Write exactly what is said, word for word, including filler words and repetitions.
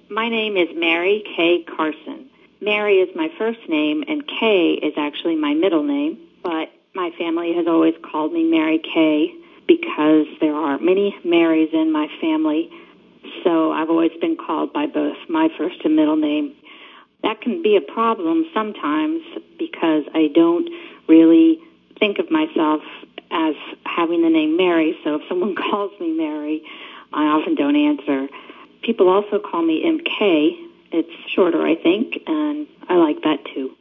My name is Mary Kay Carson. Mary is my first name, and Kay is actually my middle name, but my family has always called me Mary Kay because there are many Marys in my family, so I've always been called by both my first and middle name. That can be a problem sometimes because I don't really think of myself as having the name Mary, so if someone calls me Mary, I often don't answer. People also call me M K. It's shorter, I think, and I like that too.